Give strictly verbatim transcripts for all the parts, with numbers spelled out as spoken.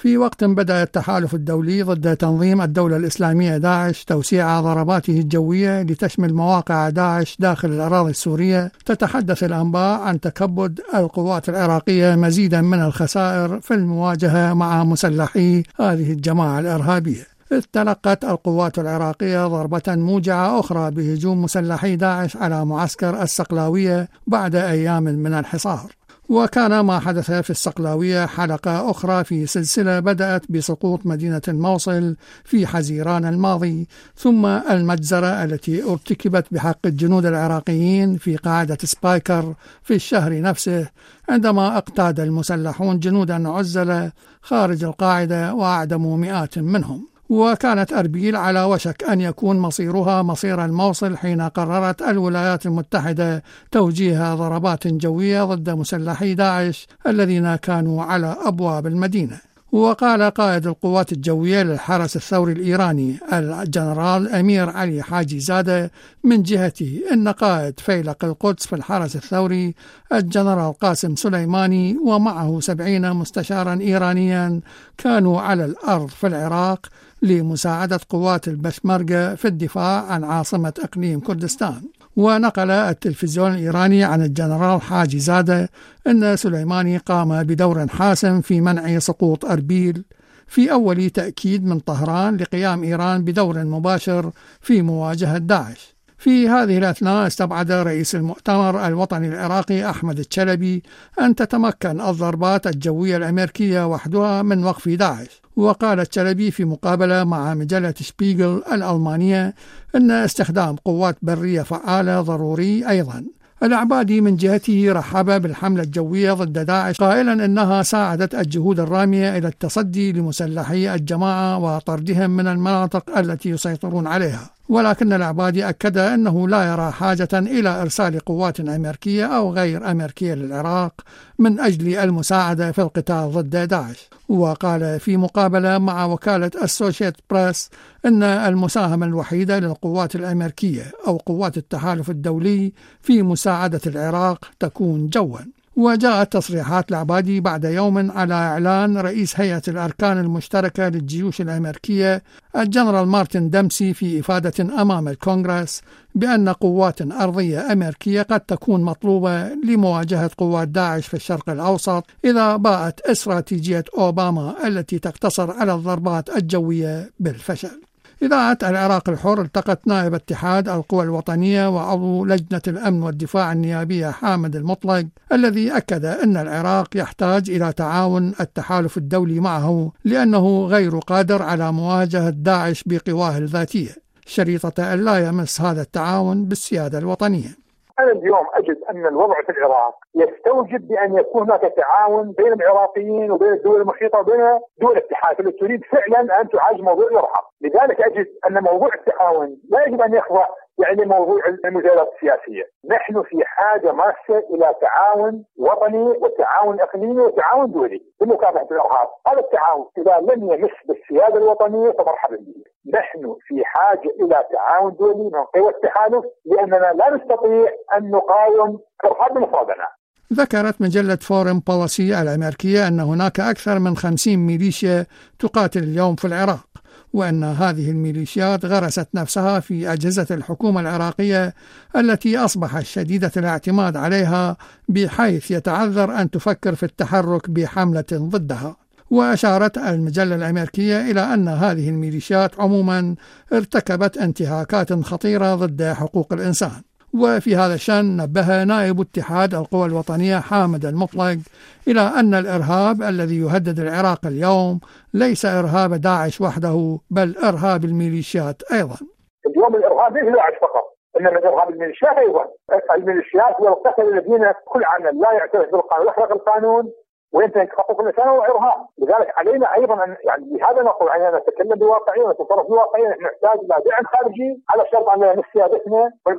في وقت بدأ التحالف الدولي ضد تنظيم الدولة الإسلامية داعش توسيع ضرباته الجوية لتشمل مواقع داعش داخل الأراضي السورية، تتحدث الأنباء عن تكبد القوات العراقية مزيدا من الخسائر في المواجهة مع مسلحي هذه الجماعة الإرهابية. إذ تلقت القوات العراقية ضربة موجعة أخرى بهجوم مسلحي داعش على معسكر الصقلاوية بعد أيام من الحصار. وكان ما حدث في الصقلاوية حلقة أخرى في سلسلة بدأت بسقوط مدينة الموصل في حزيران الماضي، ثم المجزرة التي ارتكبت بحق الجنود العراقيين في قاعدة سبايكر في الشهر نفسه، عندما اقتاد المسلحون جنودا عزلة خارج القاعدة وأعدموا مئات منهم. وكانت أربيل على وشك أن يكون مصيرها مصير الموصل حين قررت الولايات المتحدة توجيه ضربات جوية ضد مسلحي داعش الذين كانوا على أبواب المدينة. وقال قائد القوات الجوية للحرس الثوري الإيراني الجنرال أمير علي حاجي زادة من جهته إن قائد فيلق القدس في الحرس الثوري الجنرال قاسم سليماني ومعه سبعين مستشارا إيرانيا كانوا على الأرض في العراق لمساعدة قوات البشمركة في الدفاع عن عاصمة إقليم كردستان. ونقل التلفزيون الإيراني عن الجنرال حاجي زادة أن سليماني قام بدور حاسم في منع سقوط أربيل، في أول تأكيد من طهران لقيام إيران بدور مباشر في مواجهة داعش. في هذه الأثناء استبعد رئيس المؤتمر الوطني العراقي أحمد الشلبي أن تتمكن الضربات الجوية الأمريكية وحدها من وقف داعش. وقال الشلبي في مقابلة مع مجلة شبيغل الألمانية أن استخدام قوات برية فعالة ضروري أيضا. العبادي من جهته رحب بالحملة الجوية ضد داعش قائلا أنها ساعدت الجهود الرامية إلى التصدي لمسلحي الجماعة وطردهم من المناطق التي يسيطرون عليها. ولكن العبادي أكد أنه لا يرى حاجة إلى إرسال قوات أمريكية أو غير أمريكية للعراق من أجل المساعدة في القتال ضد داعش. وقال في مقابلة مع وكالة السوشيت بريس أن المساهمة الوحيدة للقوات الأمريكية أو قوات التحالف الدولي في مساعدة العراق تكون جوا. وجاءت تصريحات العبادي بعد يوم على إعلان رئيس هيئة الأركان المشتركة للجيوش الأمريكية الجنرال مارتن دمسي في إفادة أمام الكونغرس بأن قوات أرضية أمريكية قد تكون مطلوبة لمواجهة قوات داعش في الشرق الأوسط إذا باءت استراتيجية أوباما التي تقتصر على الضربات الجوية بالفشل. إذاعة العراق الحر التقت نائب اتحاد القوى الوطنية وعضو لجنة الأمن والدفاع النيابية حامد المطلق، الذي أكد أن العراق يحتاج إلى تعاون التحالف الدولي معه لأنه غير قادر على مواجهة داعش بقواه الذاتية، شريطة أن لا يمس هذا التعاون بالسيادة الوطنية. أنا اليوم أجد أن الوضع في العراق يستوجب بأن يكون هناك تعاون بين العراقيين وبين الدول المحيطة وبين دول الاتحاد التي تريد فعلا أن تعالج موضوع الإرهاب. لذلك أجد أن موضوع التعاون لا يجب أن يخضع يعني موضوع المجالات السياسية. نحن في حاجة ماسة إلى تعاون وطني وتعاون إقليمي وتعاون دولي لمكافحة الإرهاب. هذا التعاون إذا لم يمس بالسيادة الوطنية فمرحبا به. نحن في حاجة إلى تعاون دولي من قوى التحالف لأننا لا نستطيع أن نقاوم الإرهاب بمفردنا. ذكرت مجلة فورن بوليسي الأمريكية أن هناك أكثر من خمسين ميليشيا تقاتل اليوم في العراق، وأن هذه الميليشيات غرست نفسها في أجهزة الحكومة العراقية التي أصبحت شديدة الاعتماد عليها بحيث يتعذر أن تفكر في التحرك بحملة ضدها. وأشارت المجلة الأمريكية إلى أن هذه الميليشيات عموما ارتكبت انتهاكات خطيرة ضد حقوق الإنسان. وفي هذا الشأن نبه نائب اتحاد القوى الوطنية حامد المطلق إلى أن الإرهاب الذي يهدد العراق اليوم ليس إرهاب داعش وحده بل إرهاب الميليشيات أيضا. اليوم الإرهاب ليس داعش فقط، إنما إرهاب الميليشيات أيضا. الميليشيات والقتل الذين كل عمل لا يعترف بالقانون يحرق القانون وينتهك حقوق الإنسان وإرهاب. لذلك علينا أيضا أن يعني بهذا نقول علينا نتكلم بواقعية ونتصرف بواقعية. نحن نحتاج إلى دعم خارجي على شرط أن نمس سيادتنا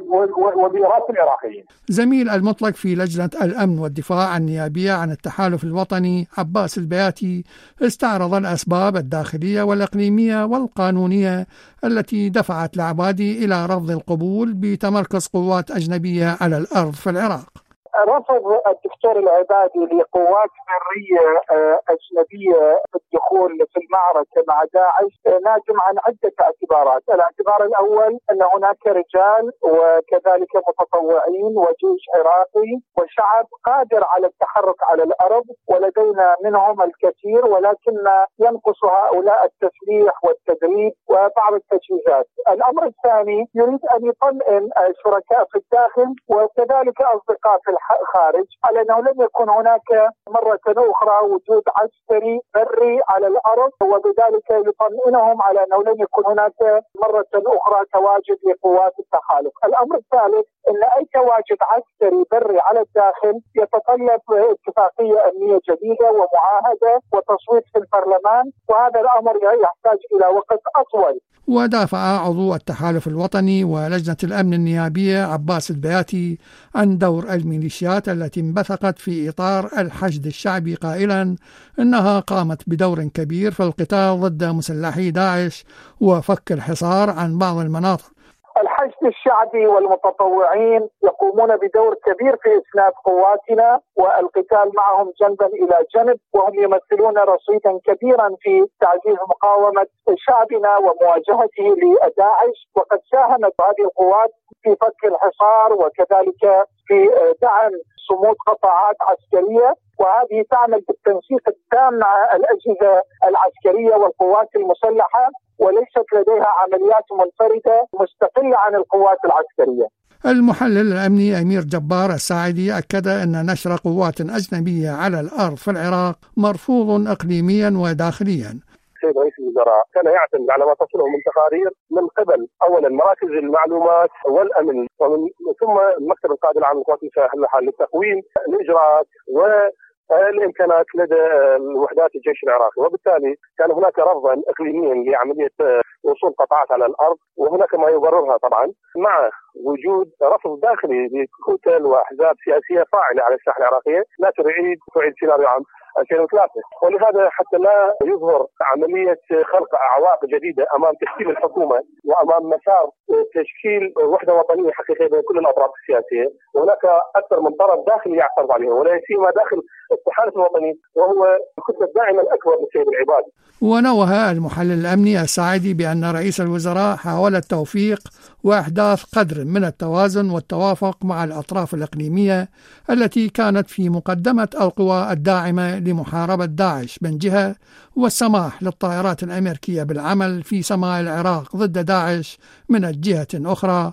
وبإرادة العراقيين. زميل المطلق في لجنة الأمن والدفاع النيابية عن التحالف الوطني عباس البياتي استعرض الأسباب الداخلية والإقليمية والقانونية التي دفعت العبادي إلى رفض القبول بتمركز قوات أجنبية على الأرض في العراق. رفض الدكتور العبادي لقوات برية أجنبية الدخول في المعركة مع داعش ناجم عن عدة اعتبارات. الاعتبار الأول أن هناك رجال وكذلك متطوعين وجيش عراقي وشعب قادر على التحرك على الأرض، ولدينا منهم الكثير، ولكن ينقص هؤلاء التسليح والتدريب وبعض التجهيزات. الأمر الثاني يريد أن يطمئن الشركاء في الداخل وكذلك أصدقاء في الخارج على أنه لم يكن هناك مرة أخرى وجود عسكري بري على الأرض، وبذلك يطمئنهم على أنه لم يكن هناك مرة أخرى تواجد لقوات التحالف. الأمر الثالث أن أي تواجد عسكري بري على الداخل يتطلب اتفاقية أمنية جديدة ومعاهدة وتصويت في البرلمان، وهذا الأمر يحتاج إلى وقت أطول. ودافع عضو التحالف الوطني ولجنة الأمن النيابية عباس البياتي عن دور الميليشيات التي انبثقت في إطار الحشد الشعبي قائلا إنها قامت بدور كبير في القتال ضد مسلحي داعش وفك الحصار عن بعض المناطق. الحشد الشعبي والمتطوعين يقومون بدور كبير في إسناد قواتنا والقتال معهم جنبا إلى جنب، وهم يمثلون رصيدا كبيرا في تعزيز مقاومة شعبنا ومواجهته لداعش، وقد ساهمت هذه القوات في فك الحصار وكذلك في دعم صمود قطاعات عسكرية، وهذه تعمل بالتنسيق التام مع الأجهزة العسكرية والقوات المسلحة، وليست لديها عمليات منفردة مستقلة عن القوات العسكرية. المحلل الأمني أمير جبار الساعدي أكد أن نشر قوات أجنبية على الأرض في العراق مرفوض إقليميا وداخليا. السيد رئيس الوزراء كان يعتمد على ما تصله من تقارير من قبل أولا مراكز المعلومات والأمن، ومن ثم المكتب القائد العام للقوات المسلحة للتقويم الإجراءات والإمكانات لدى وحدات الجيش العراقي، وبالتالي كان هناك رفضا إقليميا لعملية وصول قطاعات على الأرض، وهناك ما يبررها طبعا مع وجود رفض داخلي لكتل وأحزاب سياسية فاعلة على الساحة العراقية لا تعيد تعيد سيناريو عام ألفين وثلاثة، ولهذا حتى لا يظهر عملية خلق أعواق جديدة أمام تشكيل الحكومة وأمام مسار تشكيل وحدة وطنية حقيقية بين كل الأطراف السياسية، وهناك أكثر من طرف داخلي يعترض عليها ولا سيما داخل التحالف الوطني وهو الكتلة الداعمة الأكبر للسيد العبادي. ونوه المحلل الأمني الساعدي بأن رئيس الوزراء حاول التوفيق وإحداث قدر من التوازن والتوافق مع الأطراف الإقليمية التي كانت في مقدمة القوى الداعمة لمحاربة داعش من جهة، والسماح للطائرات الأمريكية بالعمل في سماء العراق ضد داعش من الجهة أخرى،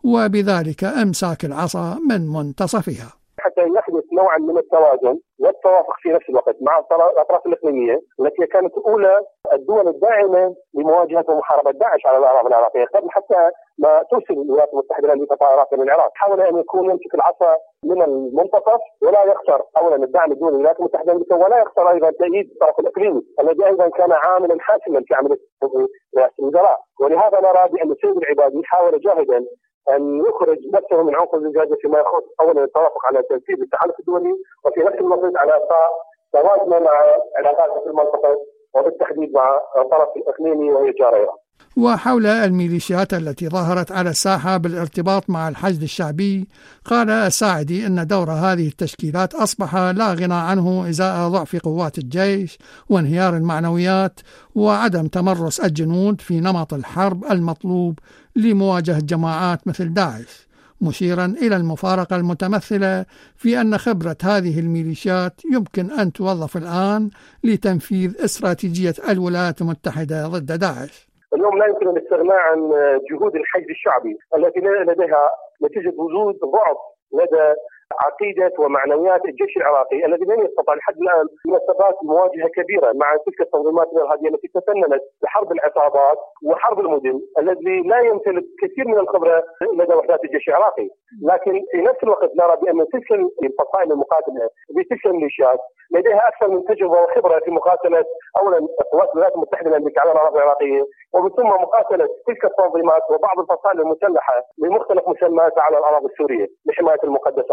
وبذلك إمساك العصا من منتصفها. حتى يحدث نوعا من التوازن والتوافق في نفس الوقت مع الأطراف الإقليمية التي كانت أولى الدول الداعمة لمواجهة ومحاربة داعش على الأراضي العراقية قبل حتى ما ترسل الولايات المتحدة الأمريكية طائرات من العراق. حاول أن يكون يمسك العصا من المنتصف ولا يخسر أولا الدعم الدولي للولايات المتحدة الأمريكية، ولا يخسر أيضا تأييد الطرف الإقليمي الذي أيضا كان عاملا حاسما في عملية رئاسة الوزراء. ولهذا نرى بأن السيد العبادي حاول جاهدا أن يخرج نفسه من عنق الزجاجة فيما يخص أولا التوافق على تنفيذ التحالف الدولي، وفي نفس الوقت على إعطاء توازن مع علاقات في المنطقة وبالتحديد مع الطرف الإقليمي وهي جار إيران. وحول الميليشيات التي ظهرت على الساحة بالارتباط مع الحشد الشعبي، قال الساعدي أن دور هذه التشكيلات أصبح لا غنى عنه إزاء ضعف قوات الجيش وانهيار المعنويات وعدم تمرس الجنود في نمط الحرب المطلوب لمواجهة جماعات مثل داعش، مشيرا إلى المفارقة المتمثلة في أن خبرة هذه الميليشيات يمكن أن توظف الآن لتنفيذ استراتيجية الولايات المتحدة ضد داعش. اليوم لا يمكن الاستغناء عن جهود الحشد الشعبي التي لديها نتيجة وجود ضعف لدى عقيدة ومعنويات الجيش العراقي الذي لم يستطع لحد الآن من الثبات مواجهة كبيرة مع تلك التنظيمات الإرهابية التي تفننت بحرب العصابات وحرب المدن الذي لا يمتلك كثير من الخبرة لدى وحدات الجيش العراقي. لكن في نفس الوقت نرى بأن تلك الفصائل المقاتلة بتلك الميليشيات لديها أكثر من تجربة وخبرة في مقاتلة أولا قوات الولايات المتحدة الأمريكية على الأراضي العراقية، ومن ثم مقاتلة تلك التنظيمات وبعض الفصائل المسلحة بمختلف مسمياتها على الأراضي السورية لحماية المقدسات.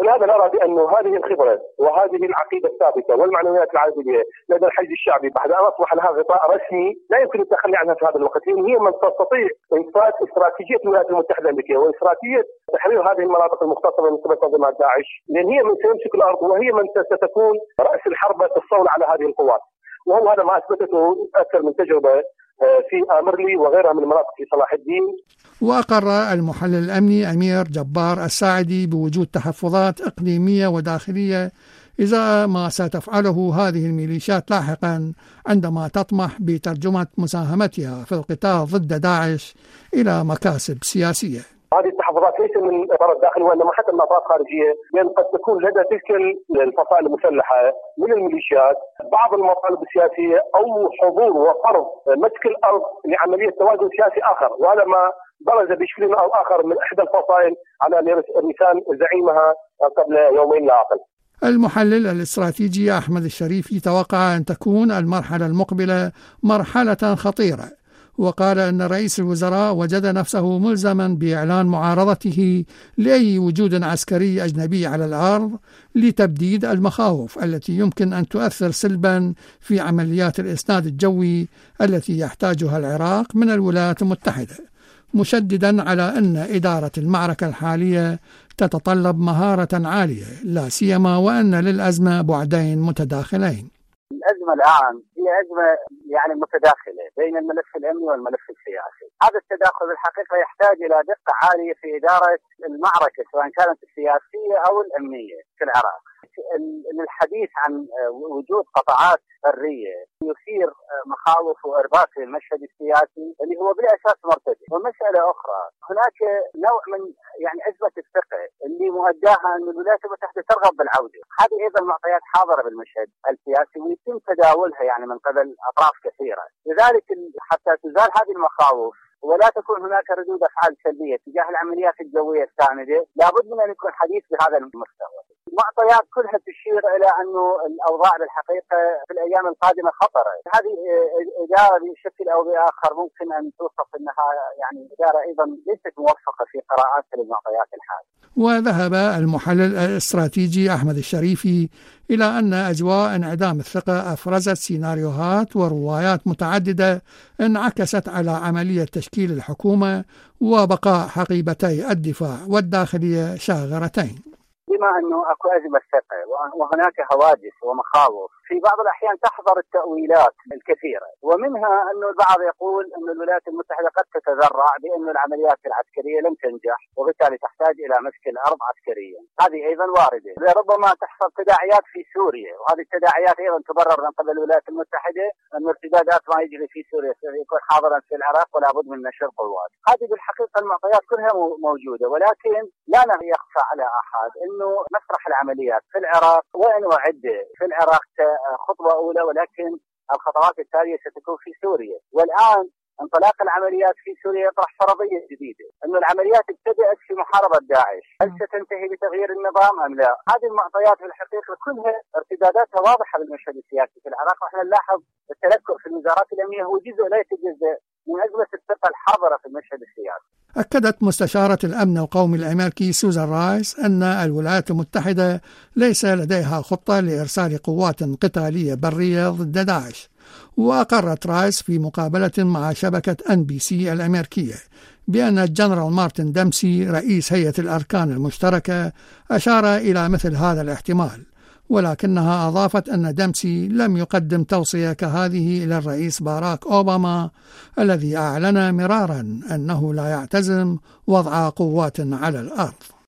ولهذا نرى بأن هذه الخبرة وهذه العقيدة الثابتة والمعنويات العادلة لدى الحشد الشعبي بعد أن أصبح لها غطاء رسمي لا يمكن التخلي عنها في هذا الوقت، لأن هي من تستطيع إنفاذ استراتيجية الولايات المتحدة الأمريكية واستراتيجية تحرير هذه المناطق المختصرة من قبل تنظيمات داعش، لأن هي من سيمسك الأرض وهي من ستكون رأس الحربة الصولة على هذه القوات. وهو هذا ما أثبتته أكثر من تجربة في آمرلي وغيرها من مناطق في صلاح الدين. وأقر المحلل الأمني أمير جبار الساعدي بوجود تحفظات إقليمية وداخلية إذا ما ستفعله هذه الميليشيات لاحقا عندما تطمح بترجمة مساهمتها في القتال ضد داعش إلى مكاسب سياسية. هذه التحفظات ليس من اطار الداخل وانما حتى من اطراف خارجيه، لان قد تكون لدى تلك الفصائل المسلحه من الميليشيات بعض المطالب السياسيه او حضور وفرض مسك الارض لعمليه توازن سياسي اخر، وهذا ما برز بشكل او اخر من احدى الفصائل على لسان زعيمها قبل يومين لا اقل. المحلل الاستراتيجي أحمد الشريفي توقع أن تكون المرحلة المقبلة مرحلة خطيرة، وقال أن رئيس الوزراء وجد نفسه ملزما بإعلان معارضته لأي وجود عسكري أجنبي على الأرض لتبديد المخاوف التي يمكن أن تؤثر سلبا في عمليات الإسناد الجوي التي يحتاجها العراق من الولايات المتحدة، مشددا على أن إدارة المعركة الحالية تتطلب مهارة عالية لا سيما وأن للأزمة بعدين متداخلين. الأزمة الآن هي أزمة يعني متداخلة بين الملف الأمني والملف السياسي. هذا التداخل الحقيقة يحتاج إلى دقة عالية في إدارة المعركة سواء كانت السياسية أو الأمنية في العراق. الحديث عن وجود قطاعات برية يثير مخاوف وإرباك للمشهد السياسي اللي هو بالأساس مرتبط. ومسألة أخرى، هناك نوع من يعني أزمة الثقة اللي مؤداها أن الولايات المتحدة ترغب بالعودة. هذه أيضا معطيات حاضرة بالمشهد السياسي ويتم تداولها يعني من قبل أطراف كثيرة. لذلك حتى تزال هذه المخاوف ولا تكون هناك ردود أفعال سلبية تجاه العمليات الجوية الساندة، لابد من أن يكون حديث بهذا المستوى. المعطيات كلها تشير إلى أنه الأوضاع بالحقيقة في الأيام القادمة خطرة. هذه إدارة بشكل أو بآخر ممكن أن توصف أنها يعني إدارة أيضا ليست موفقة في قراءاتها للمعطيات الحالية. وذهب المحلل الاستراتيجي أحمد الشريفي إلى أن أجواء انعدام الثقة أفرزت سيناريوهات وروايات متعددة انعكست على عملية تشكيل الحكومة وبقاء حقيبتي الدفاع والداخلية شاغرتين. بما أنه أكو أزمة ثقة وهناك هواجس ومخاوف في بعض الأحيان تحضر التأويلات الكثيرة، ومنها أنه البعض يقول أن الولايات المتحدة قد تتذرع بأن العمليات العسكرية لم تنجح وبالتالي تحتاج إلى مسك الأرض عسكريا. هذه أيضا واردة. ربما تحصل تداعيات في سوريا، وهذه التداعيات أيضا تبرر من قبل الولايات المتحدة أن ارتدادات ما يجري في سوريا يكون حاضرا في العراق ولا بد من نشر قوات. هذه بالحقيقة المعطيات كلها موجودة، ولكن لا يخفى على أحد أنه مسرح العمليات في العراق وإن وعد في العراق خطوة أولى، ولكن الخطوات التالية ستكون في سوريا. والآن انطلاق العمليات في سوريا يطرح فرضية جديدة أن العمليات ابتدأت في محاربة داعش، هل ستنتهي بتغيير النظام أم لا؟ هذه المعطيات في الحقيقة كلها ارتداداتها واضحة بالمشهد السياسي في العراق، ونحن نلاحظ التلكؤ في الوزارات الأمنية هو جزء لا يتجزأ من أزمة الثقة الحاضرة في المشهد السياسي. أكدت مستشارة الأمن القومي الأمريكي سوزان رايس أن الولايات المتحدة ليس لديها خطة لإرسال قوات قتالية برية ضد داعش. وأقرت رايس في مقابلة مع شبكة أن بي سي الأمريكية بأن الجنرال مارتن دمسي رئيس هيئة الأركان المشتركة أشار إلى مثل هذا الاحتمال، ولكنها أضافت أن دمسي لم يقدم توصية كهذه إلى الرئيس باراك أوباما الذي أعلن مرارا أنه لا يعتزم وضع قوات على الأرض.